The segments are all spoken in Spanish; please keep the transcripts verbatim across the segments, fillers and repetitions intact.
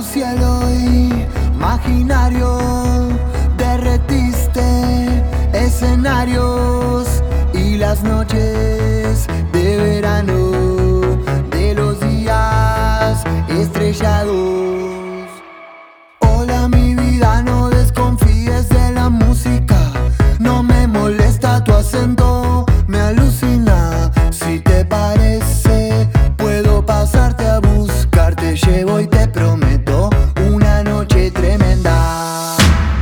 cielo imaginario, derretiste escenarios y las noches de verano de los días estrellados. Hola mi vida, no desconfíes de la música, no me molesta tu acento, me alucina. Si te parece, puedo pasarte a buscar, te llevo y te prometo una noche tremenda.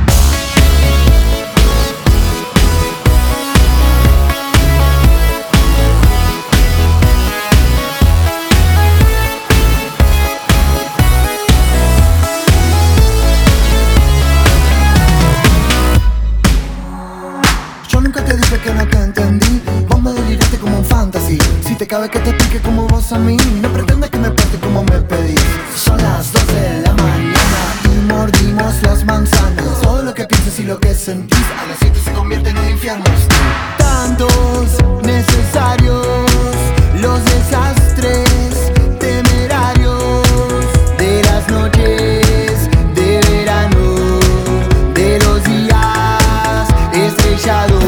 Yo nunca te dije que no te entendí, vos me deliraste como un fantasy. Si te cabe que te pique como vos a mí, no pretendas que me parte como me pedís. Son las doce de la mañana y mordimos las manzanas. Todo lo que pienses y lo que sentís a las siete se convierte en un infierno. Tantos necesarios, los desastres temerarios de las noches de verano, de los días estrellados.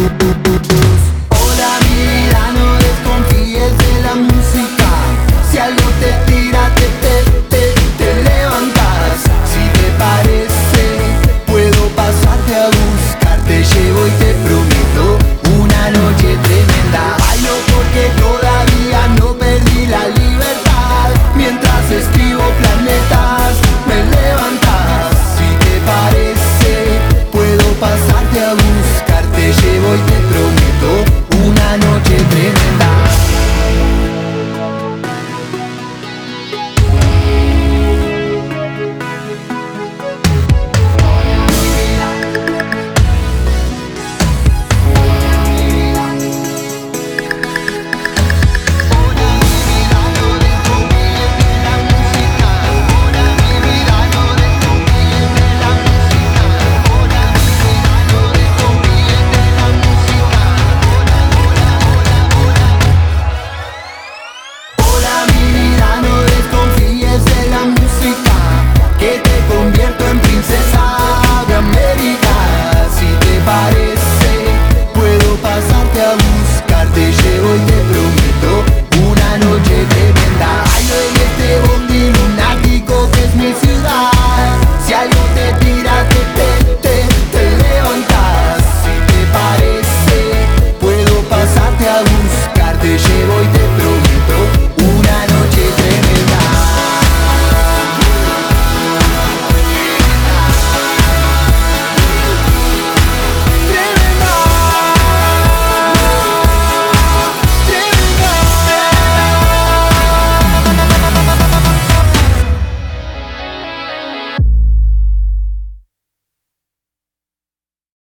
Hola mi vida, no desconfíes de la música, si algo te tira te, te, te, te levantas. Si te parece, puedo pasarte a buscar, te llevo y te prometo una noche tremenda. Bailo porque todavía no perdí la libertad, mientras escribo planetas me levantas. Si te parece, puedo pasarte a buscar, te llevo y te prometo una noche tremenda. Que te convierto en princesa de América. Si te parece, puedo pasarte a buscar, te llevo y te prometo una noche tremenda. Bailo en este bondi lunático que es mi ciudad. Si algo te tira, te, te, te, te levantas. Si te parece, puedo pasarte a buscar, te llevo y te prometo